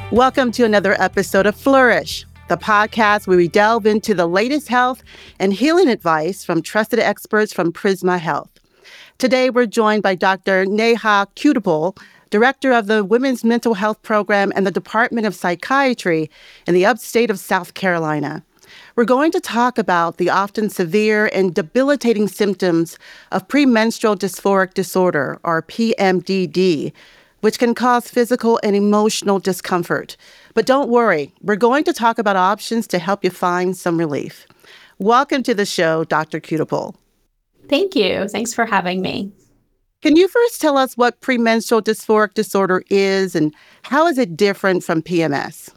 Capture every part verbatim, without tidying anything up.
Welcome to another episode of Flourish, the podcast where we delve into the latest health and healing advice from trusted experts from Prisma Health. Today, we're joined by Doctor Neha Kudipal, Director of the Women's Mental Health Program and the Department of Psychiatry in the upstate of South Carolina. We're going to talk about the often severe and debilitating symptoms of premenstrual dysphoric disorder, or P M D D, which can cause physical and emotional discomfort. But don't worry, we're going to talk about options to help you find some relief. Welcome to the show, Doctor Kudipal. Thank you. Thanks for having me. Can you first tell us what premenstrual dysphoric disorder is and how is it different from P M S?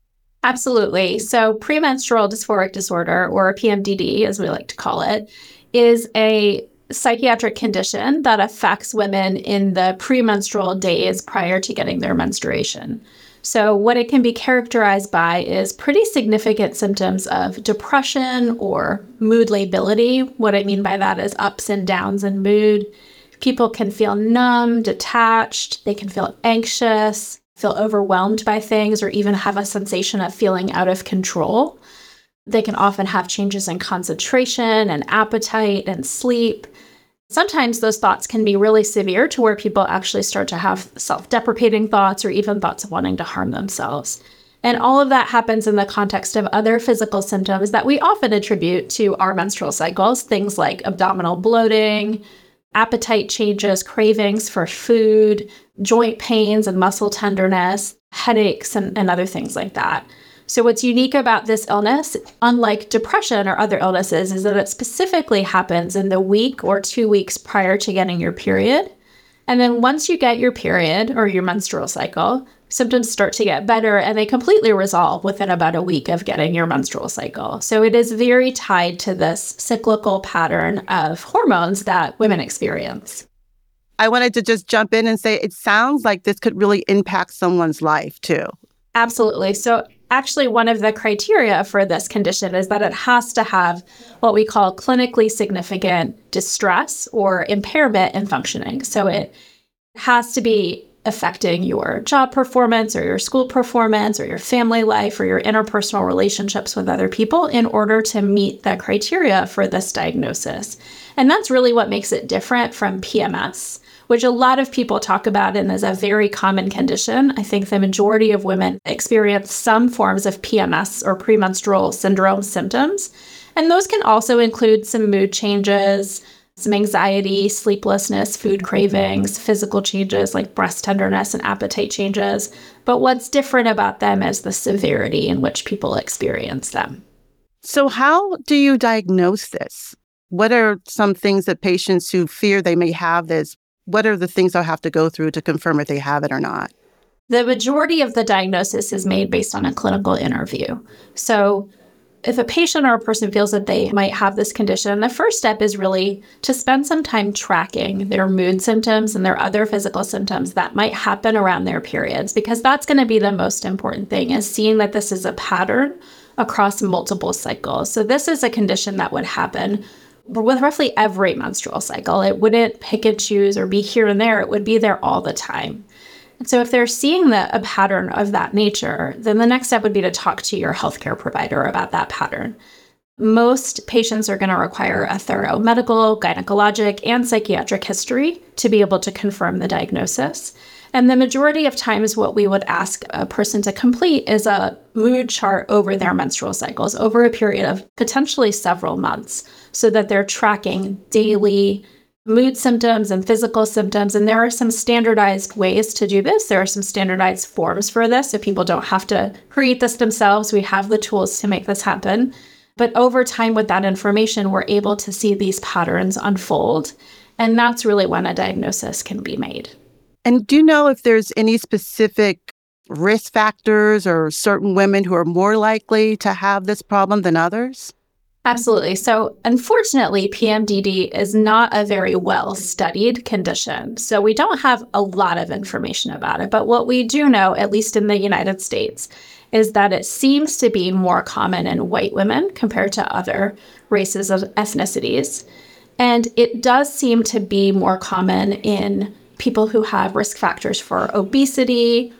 Absolutely. So premenstrual dysphoric disorder, or P M D D, as we like to call it, is a psychiatric condition that affects women in the premenstrual days prior to getting their menstruation. So what it can be characterized by is pretty significant symptoms of depression or mood lability. What I mean by that is ups and downs in mood. People can feel numb, detached, they can feel anxious, feel overwhelmed by things, or even have a sensation of feeling out of control. They can often have changes in concentration and appetite and sleep. Sometimes those thoughts can be really severe to where people actually start to have self-deprecating thoughts or even thoughts of wanting to harm themselves. And all of that happens in the context of other physical symptoms that we often attribute to our menstrual cycles, things like abdominal bloating, appetite changes, cravings for food, joint pains and muscle tenderness, headaches, and, and other things like that. So what's unique about this illness, unlike depression or other illnesses, is that it specifically happens in the week or two weeks prior to getting your period. And then once you get your period or your menstrual cycle, symptoms start to get better and they completely resolve within about a week of getting your menstrual cycle. So it is very tied to this cyclical pattern of hormones that women experience. I wanted to just jump in and say it sounds like this could really impact someone's life too. Absolutely. So actually, one of the criteria for this condition is that it has to have what we call clinically significant distress or impairment in functioning. So it has to be affecting your job performance or your school performance or your family life or your interpersonal relationships with other people in order to meet the criteria for this diagnosis. And that's really what makes it different from P M S, which a lot of people talk about and is a very common condition. I think the majority of women experience some forms of P M S or premenstrual syndrome symptoms. And those can also include some mood changes, some anxiety, sleeplessness, food cravings, physical changes like breast tenderness and appetite changes. But what's different about them is the severity in which people experience them. So how do you diagnose this? What are some things that patients who fear they may have this, what are the things they'll have to go through to confirm if they have it or not? The majority of the diagnosis is made based on a clinical interview. So if a patient or a person feels that they might have this condition, the first step is really to spend some time tracking their mood symptoms and their other physical symptoms that might happen around their periods, because that's going to be the most important thing, is seeing that this is a pattern across multiple cycles. So this is a condition that would happen with roughly every menstrual cycle. It wouldn't pick and choose or be here and there. It would be there all the time. And so if they're seeing the, a pattern of that nature, then the next step would be to talk to your healthcare provider about that pattern. Most patients are going to require a thorough medical, gynecologic, and psychiatric history to be able to confirm the diagnosis. And the majority of times what we would ask a person to complete is a mood chart over their menstrual cycles over a period of potentially several months, so that they're tracking daily mood symptoms and physical symptoms. And there are some standardized ways to do this. There are some standardized forms for this. So people don't have to create this themselves. We have the tools to make this happen. But over time with that information, we're able to see these patterns unfold. And that's really when a diagnosis can be made. And do you know if there's any specific risk factors or certain women who are more likely to have this problem than others? Absolutely. So unfortunately, P M D D is not a very well-studied condition. So we don't have a lot of information about it. But what we do know, at least in the United States, is that it seems to be more common in white women compared to other races of ethnicities. And it does seem to be more common in people who have risk factors for obesity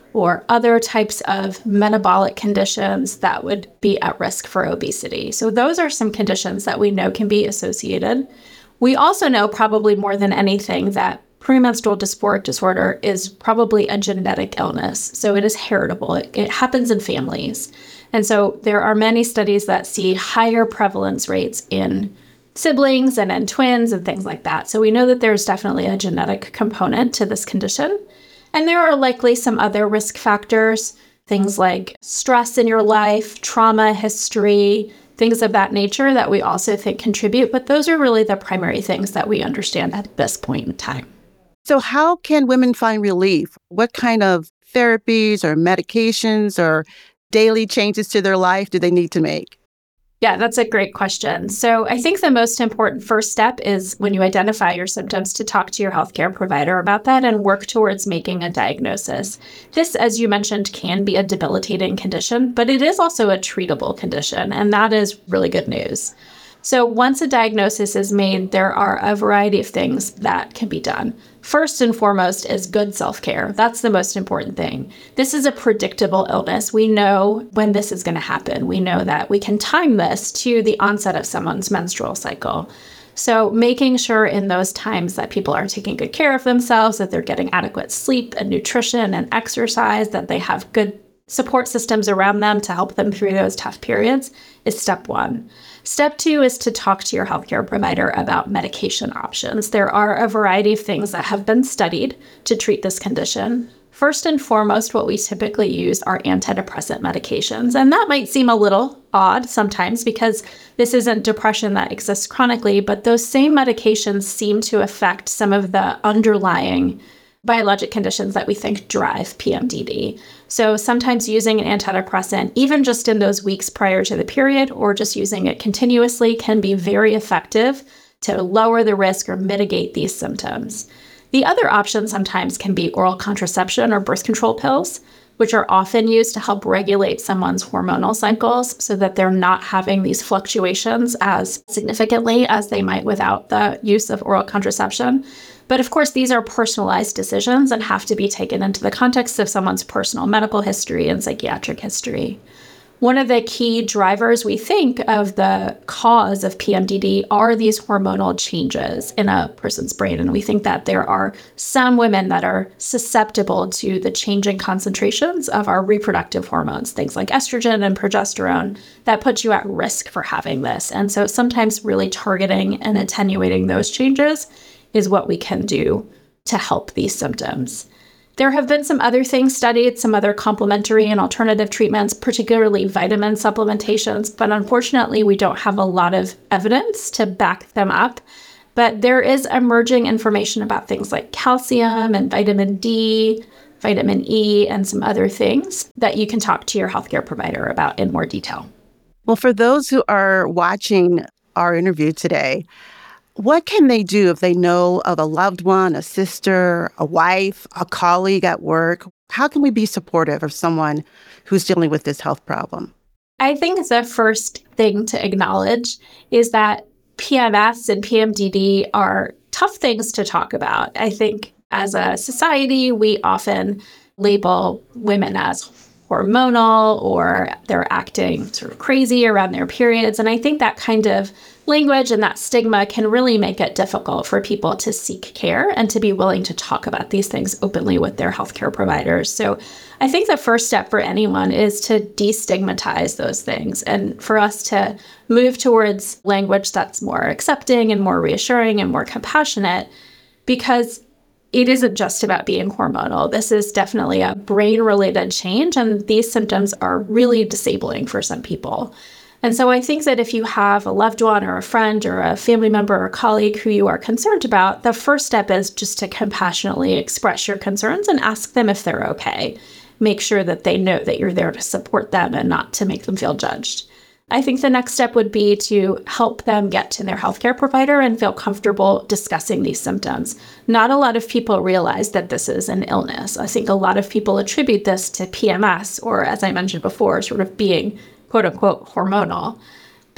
or other types of metabolic conditions that would be at risk for obesity. So those are some conditions that we know can be associated. We also know, probably more than anything, that premenstrual dysphoric disorder is probably a genetic illness. So it is heritable. It, it happens in families. And so there are many studies that see higher prevalence rates in siblings and in twins and things like that. So we know that there's definitely a genetic component to this condition. And there are likely some other risk factors, things like stress in your life, trauma history, things of that nature that we also think contribute. But those are really the primary things that we understand at this point in time. So how can women find relief? What kind of therapies or medications or daily changes to their life do they need to make? Yeah, that's a great question. So I think the most important first step is when you identify your symptoms to talk to your healthcare provider about that and work towards making a diagnosis. This, as you mentioned, can be a debilitating condition, but it is also a treatable condition, and that is really good news. So once a diagnosis is made, there are a variety of things that can be done. First and foremost is good self-care. That's the most important thing. This is a predictable illness. We know when this is going to happen. We know that we can time this to the onset of someone's menstrual cycle. So making sure in those times that people are taking good care of themselves, that they're getting adequate sleep and nutrition and exercise, that they have good support systems around them to help them through those tough periods is step one. Step two is to talk to your healthcare provider about medication options. There are a variety of things that have been studied to treat this condition. First and foremost, what we typically use are antidepressant medications. And that might seem a little odd sometimes because this isn't depression that exists chronically, but those same medications seem to affect some of the underlying biologic conditions that we think drive P M D D. So sometimes using an antidepressant, even just in those weeks prior to the period, or just using it continuously, can be very effective to lower the risk or mitigate these symptoms. The other option sometimes can be oral contraception or birth control pills, which are often used to help regulate someone's hormonal cycles so that they're not having these fluctuations as significantly as they might without the use of oral contraception. But of course, these are personalized decisions and have to be taken into the context of someone's personal medical history and psychiatric history. One of the key drivers, we think, of the cause of P M D D are these hormonal changes in a person's brain. And we think that there are some women that are susceptible to the changing concentrations of our reproductive hormones, things like estrogen and progesterone, that put you at risk for having this. And so sometimes really targeting and attenuating those changes is what we can do to help these symptoms. There have been some other things studied, some other complementary and alternative treatments, particularly vitamin supplementations, but unfortunately we don't have a lot of evidence to back them up. But there is emerging information about things like calcium and vitamin D, vitamin E, and some other things that you can talk to your healthcare provider about in more detail. Well, for those who are watching our interview today, what can they do if they know of a loved one, a sister, a wife, a colleague at work? How can we be supportive of someone who's dealing with this health problem? I think the first thing to acknowledge is that P M S and P M D D are tough things to talk about. I think as a society, we often label women as hormonal or they're acting sort of crazy around their periods. And I think that kind of language and that stigma can really make it difficult for people to seek care and to be willing to talk about these things openly with their healthcare providers. So I think the first step for anyone is to destigmatize those things and for us to move towards language that's more accepting and more reassuring and more compassionate, because it isn't just about being hormonal. This is definitely a brain-related change, and these symptoms are really disabling for some people. And so I think that if you have a loved one or a friend or a family member or colleague who you are concerned about, the first step is just to compassionately express your concerns and ask them if they're okay. Make sure that they know that you're there to support them and not to make them feel judged. I think the next step would be to help them get to their healthcare provider and feel comfortable discussing these symptoms. Not a lot of people realize that this is an illness. I think a lot of people attribute this to P M S, or as I mentioned before, sort of being quote unquote hormonal.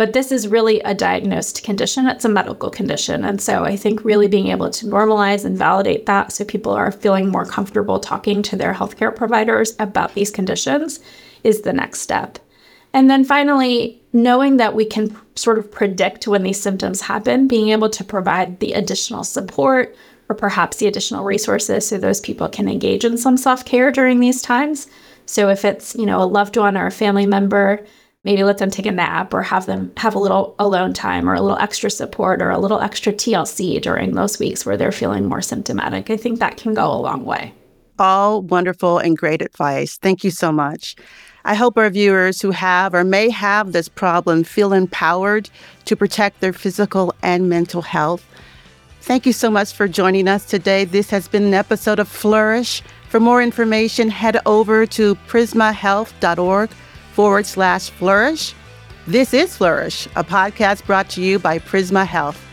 But this is really a diagnosed condition. It's a medical condition. And so I think really being able to normalize and validate that so people are feeling more comfortable talking to their healthcare providers about these conditions is the next step. And then finally, knowing that we can sort of predict when these symptoms happen, being able to provide the additional support or perhaps the additional resources so those people can engage in some self-care during these times. So if it's, you know, a loved one or a family member, maybe let them take a nap or have them have a little alone time or a little extra support or a little extra T L C during those weeks where they're feeling more symptomatic. I think that can go a long way. All wonderful and great advice. Thank you so much. I hope our viewers who have or may have this problem feel empowered to protect their physical and mental health. Thank you so much for joining us today. This has been an episode of Flourish. For more information, head over to prismahealth.org forward slash flourish. This is Flourish, a podcast brought to you by Prisma Health.